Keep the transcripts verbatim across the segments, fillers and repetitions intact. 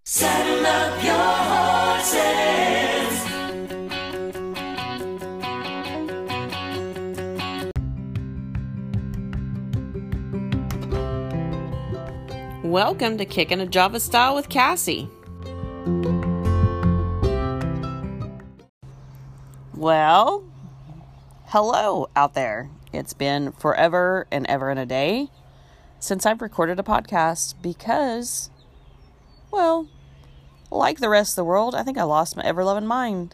Saddle up your horses. Welcome to Kicking a Java Style with Cassie. Well, hello out there. It's been forever and ever and a day since I've recorded a podcast because, well, like the rest of the world, I think I lost my ever-loving mind.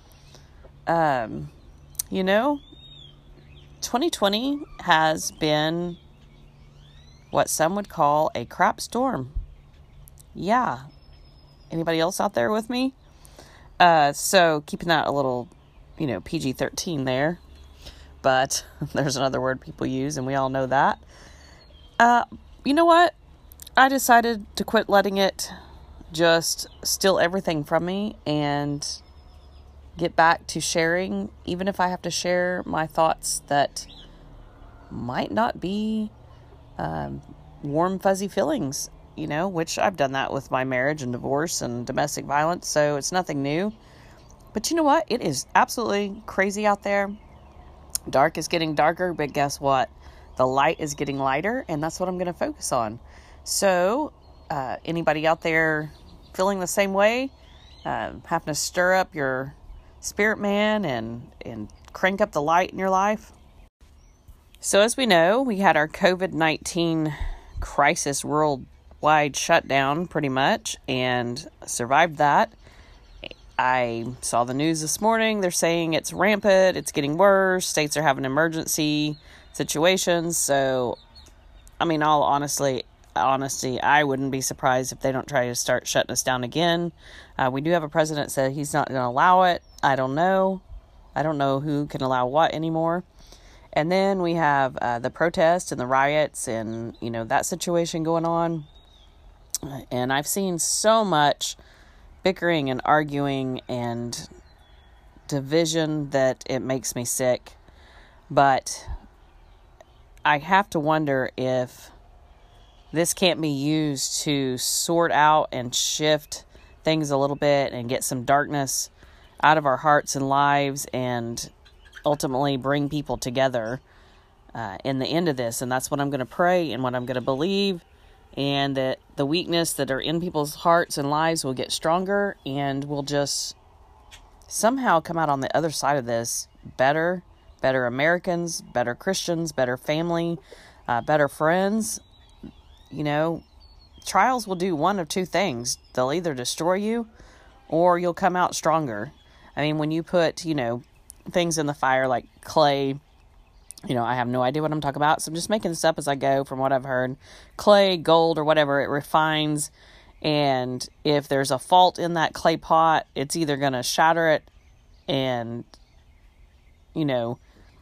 Um, you know, twenty twenty has been what some would call a crap storm. Yeah. Anybody else out there with me? Uh, so keeping that a little, you know, P G thirteen there. But there's another word people use, and we all know that. Uh, you know what? I decided to quit letting it just steal everything from me and get back to sharing, even if I have to share my thoughts that might not be um, warm, fuzzy feelings, you know, which I've done that with my marriage and divorce and domestic violence, so it's nothing new. But you know what? It is absolutely crazy out there. Dark is getting darker, but guess what? The light is getting lighter, and that's what I'm going to focus on. So, uh, anybody out there feeling the same way, uh, having to stir up your spirit man and, and crank up the light in your life? So as we know, we had our covid nineteen crisis worldwide shutdown pretty much and survived that. I saw the news this morning. They're saying it's rampant. It's getting worse. States are having emergency situations. So, I mean, all honestly, honesty, I wouldn't be surprised if they don't try to start shutting us down again. Uh, we do have a president said he's not going to allow it. I don't know. I don't know who can allow what anymore. And then we have uh, the protests and the riots and, you know, that situation going on. And I've seen so much bickering and arguing and division that it makes me sick. But I have to wonder if this can't be used to sort out and shift things a little bit and get some darkness out of our hearts and lives and ultimately bring people together uh, in the end of this. And that's what I'm going to pray and what I'm going to believe, and that the weakness that are in people's hearts and lives will get stronger, and we'll just somehow come out on the other side of this better, better Americans, better Christians, better family, uh, better friends. You know, trials will do one of two things. They'll either destroy you or you'll come out stronger. I mean, when you put, you know, things in the fire like clay, you know, I have no idea what I'm talking about, so I'm just making this up as I go from what I've heard. Clay, gold, or whatever, it refines, and if there's a fault in that clay pot, it's either going to shatter it and, you know,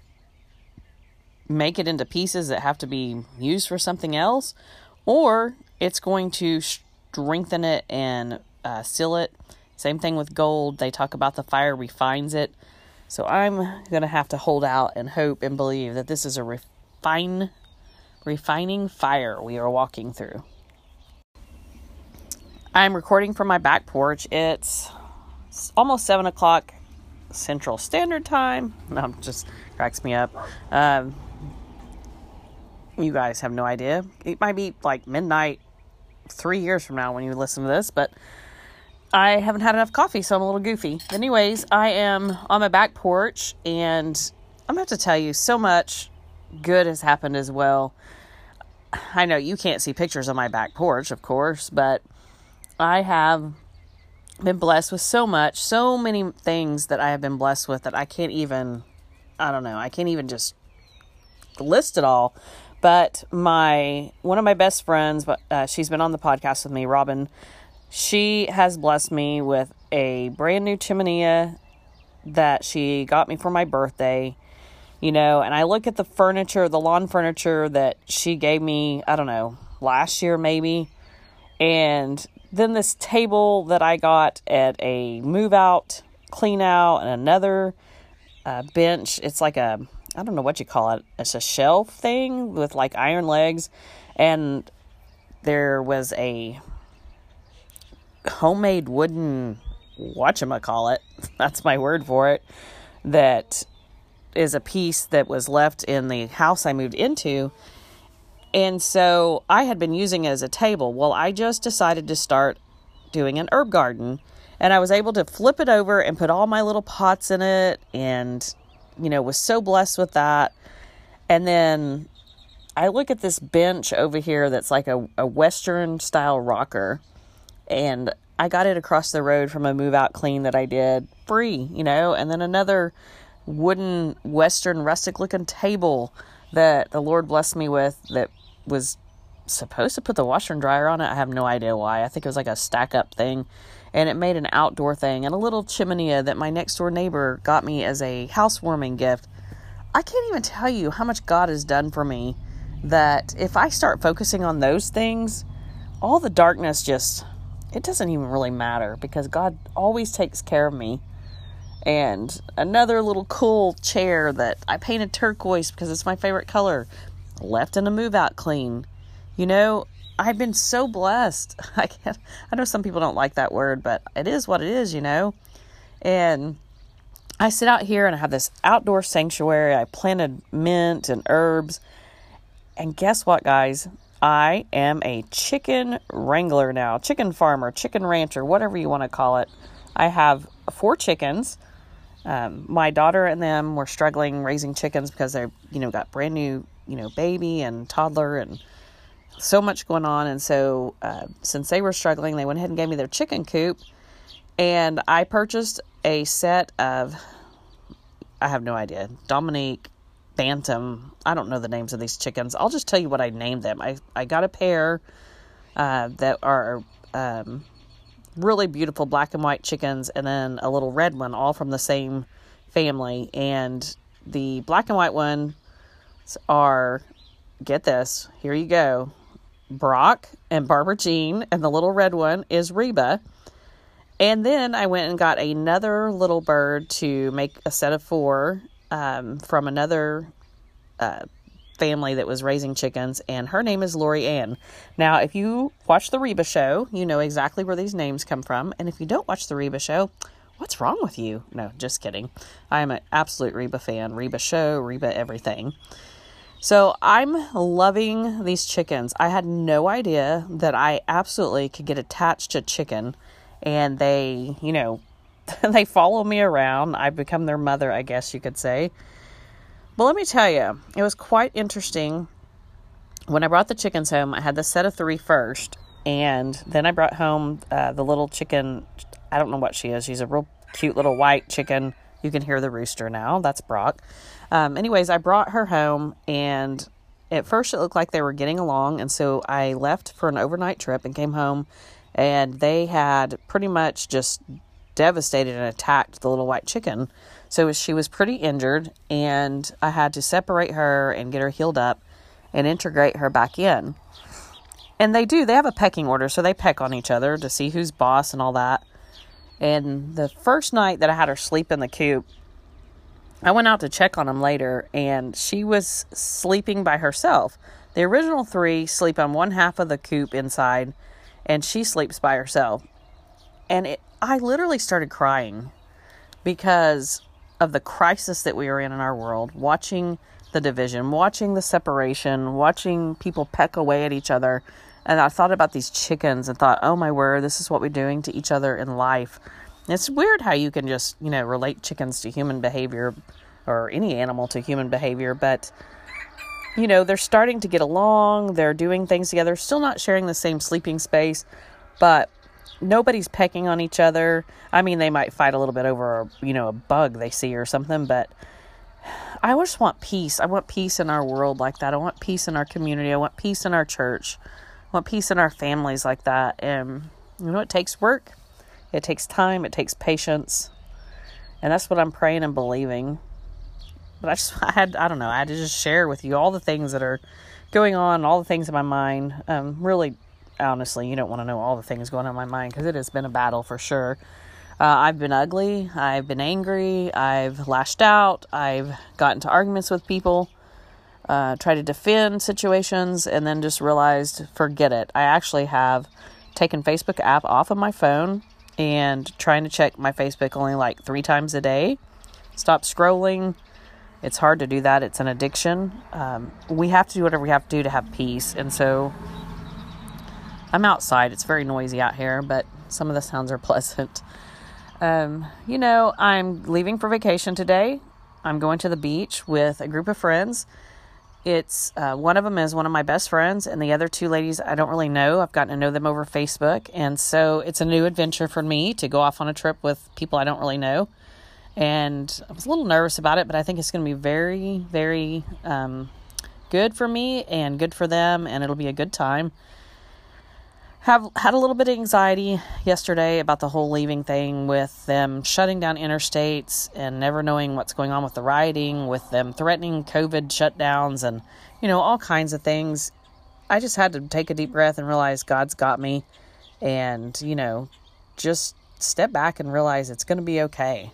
make it into pieces that have to be used for something else, or it's going to strengthen it and uh, seal it. Same thing with gold. They talk about the fire refines it. So I'm going to have to hold out and hope and believe that this is a refine, refining fire we are walking through. I'm recording from my back porch. It's almost seven o'clock Central Standard Time. No, it just cracks me up. Um, you guys have no idea. It might be like midnight three years from now when you listen to this, but I haven't had enough coffee, so I'm a little goofy. Anyways, I am on my back porch, and I'm about to tell you so much good has happened as well. I know you can't see pictures on my back porch, of course, but I have been blessed with so much, so many things that I have been blessed with that I can't even, I don't know, I can't even just list it all. But my, one of my best friends, uh, she's been on the podcast with me, Robin. She has blessed me with a brand new chimenea that she got me for my birthday, you know, and I look at the furniture, the lawn furniture that she gave me, I don't know, last year maybe, and then this table that I got at a move out, clean out, and another uh, bench. It's like a, I don't know what you call it. It's a shelf thing with like iron legs, and there was a homemade wooden whatchamacallit, that's my word for it, that is a piece that was left in the house I moved into. And so I had been using it as a table. Well, I just decided to start doing an herb garden, and I was able to flip it over and put all my little pots in it, and, you know, was so blessed with that. And then I look at this bench over here that's like a, a Western style rocker, and I got it across the road from a move out clean that I did free, you know, and then another wooden Western rustic looking table that the Lord blessed me with that was supposed to put the washer and dryer on it. I have no idea why. I think it was like a stack up thing, and it made an outdoor thing, and a little chimney that my next door neighbor got me as a housewarming gift. I can't even tell you how much God has done for me, that if I start focusing on those things, all the darkness just, it doesn't even really matter, because God always takes care of me. And another little cool chair that I painted turquoise because it's my favorite color, left in a move out clean. You know, I've been so blessed. I can't, I know some people don't like that word, but it is what it is, you know. And I sit out here and I have this outdoor sanctuary. I planted mint and herbs. And guess what, guys? I am a chicken wrangler now, chicken farmer, chicken rancher, whatever you want to call it. I have four chickens. Um, my daughter and them were struggling raising chickens because they, you know, got brand new, you know, baby and toddler and so much going on. And so, uh, since they were struggling, they went ahead and gave me their chicken coop, and I purchased a set of, I have no idea, Dominique, Bantam. I don't know the names of these chickens. I'll just tell you what I named them. I, I got a pair, uh, that are, um, really beautiful black and white chickens, and then a little red one, all from the same family. And the black and white ones are, get this, here you go, Brock and Barbara Jean, and the little red one is Reba. And then I went and got another little bird to make a set of four, um, from another uh, family that was raising chickens, and her name is Lori Ann. Now, if you watch the Reba show, you know exactly where these names come from. And if you don't watch the Reba show, what's wrong with you? No, just kidding. I am an absolute Reba fan. Reba show, Reba everything. So I'm loving these chickens. I had no idea that I absolutely could get attached to chicken, and they, you know, they follow me around. I've become their mother, I guess you could say. But let me tell you, it was quite interesting. When I brought the chickens home, I had the set of three first, and then I brought home uh, the little chicken. I don't know what she is. She's a real cute little white chicken. You can hear the rooster now. That's Brock. Um, anyways, I brought her home, and at first it looked like they were getting along, and so I left for an overnight trip and came home, and they had pretty much just devastated and attacked the little white chicken. So she was pretty injured, and I had to separate her and get her healed up and integrate her back in. And they do. They have a pecking order, so they peck on each other to see who's boss and all that. And the first night that I had her sleep in the coop, I went out to check on them later, and she was sleeping by herself. The original three sleep on one half of the coop inside, and she sleeps by herself. And it, I literally started crying because of the crisis that we are in in our world, watching the division, watching the separation, watching people peck away at each other. And I thought about these chickens and thought, oh my word, this is what we're doing to each other in life. And it's weird how you can just, you know, relate chickens to human behavior, or any animal to human behavior. But, you know, they're starting to get along. They're doing things together, still not sharing the same sleeping space, but nobody's pecking on each other. I mean, they might fight a little bit over, you know, a bug they see or something, but I just want peace. I want peace in our world like that. I want peace in our community. I want peace in our church. I want peace in our families like that. And, you know, it takes work. It takes time. It takes patience. And that's what I'm praying and believing. But I just, I had, I don't know, I had to just share with you all the things that are going on, all the things in my mind. Um, really, honestly, you don't want to know all the things going on in my mind, because it has been a battle for sure. Uh, I've been ugly. I've been angry. I've lashed out. I've gotten into arguments with people, uh, tried to defend situations, and then just realized, forget it. I actually have taken Facebook app off of my phone and trying to check my Facebook only like three times a day. Stop scrolling. It's hard to do that. It's an addiction. Um, we have to do whatever we have to do to have peace. And so I'm outside. It's very noisy out here, but some of the sounds are pleasant. Um, you know, I'm leaving for vacation today. I'm going to the beach with a group of friends. It's, uh, one of them is one of my best friends, and the other two ladies I don't really know. I've gotten to know them over Facebook, and so it's a new adventure for me to go off on a trip with people I don't really know. And I was a little nervous about it, but I think it's going to be very, very, um, good for me and good for them, and it'll be a good time. Have had a little bit of anxiety yesterday about the whole leaving thing, with them shutting down interstates and never knowing what's going on with the rioting, with them threatening COVID shutdowns and, you know, all kinds of things. I just had to take a deep breath and realize God's got me, and, you know, just step back and realize it's going to be okay.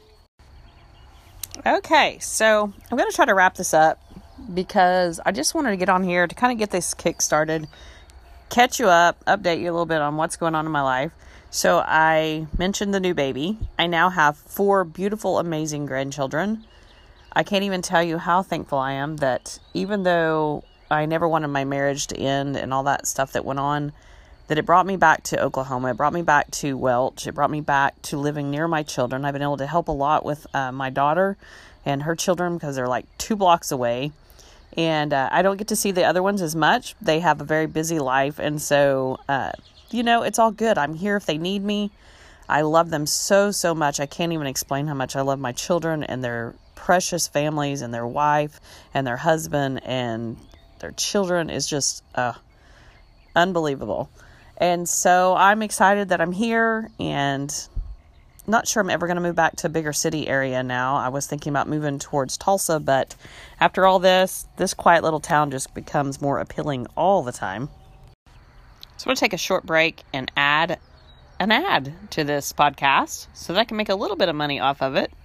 Okay, so I'm going to try to wrap this up because I just wanted to get on here to kind of get this kick started, catch you up, update you a little bit on what's going on in my life. So I mentioned the new baby. I now have four beautiful, amazing grandchildren. I can't even tell you how thankful I am that even though I never wanted my marriage to end and all that stuff that went on, that it brought me back to Oklahoma. It brought me back to Welch. It brought me back to living near my children. I've been able to help a lot with uh, my daughter and her children because they're like two blocks away. And uh, I don't get to see the other ones as much. They have a very busy life. And so, uh, you know, it's all good. I'm here if they need me. I love them so, so much. I can't even explain how much I love my children and their precious families and their wife and their husband and their children is just uh, unbelievable. And so I'm excited that I'm here, and not sure I'm ever going to move back to a bigger city area now. I was thinking about moving towards Tulsa, but after all this, this quiet little town just becomes more appealing all the time. So I'm going to take a short break and add an ad to this podcast so that I can make a little bit of money off of it.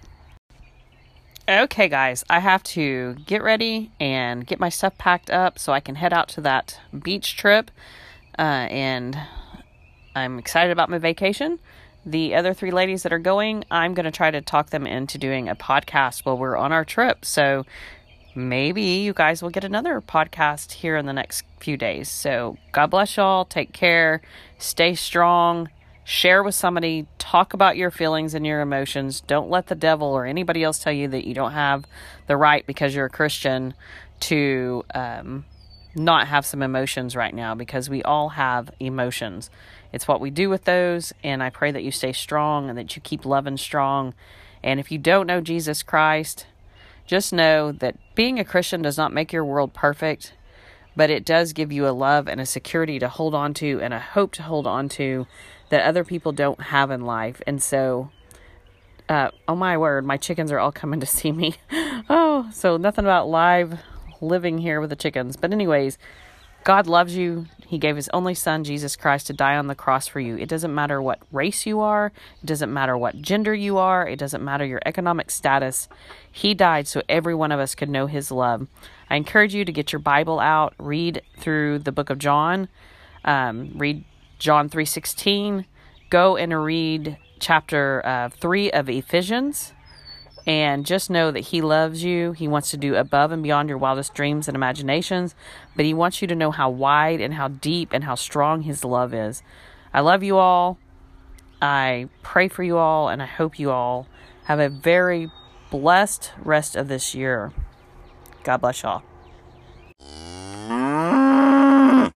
Okay, guys, I have to get ready and get my stuff packed up so I can head out to that beach trip. Uh, and I'm excited about my vacation. The other three ladies that are going, I'm going to try to talk them into doing a podcast while we're on our trip. So maybe you guys will get another podcast here in the next few days. So God bless y'all. Take care. Stay strong. Share with somebody. Talk about your feelings and your emotions. Don't let the devil or anybody else tell you that you don't have the right because you're a Christian to um, not have some emotions right now, because we all have emotions. It's what we do with those, and I pray that you stay strong and that you keep loving strong. And if you don't know Jesus Christ, just know that being a Christian does not make your world perfect, but it does give you a love and a security to hold on to and a hope to hold on to that other people don't have in life. And so, uh, oh my word, my chickens are all coming to see me. Oh, so nothing about live living here with the chickens. But anyways, God loves you. He gave his only son, Jesus Christ, to die on the cross for you. It doesn't matter what race you are. It doesn't matter what gender you are. It doesn't matter your economic status. He died so every one of us could know his love. I encourage you to get your Bible out, read through the book of John, um, read John three sixteen, go and read chapter uh, three of Ephesians. And just know that he loves you. He wants to do above and beyond your wildest dreams and imaginations. But he wants you to know how wide and how deep and how strong his love is. I love you all. I pray for you all. And I hope you all have a very blessed rest of this year. God bless y'all.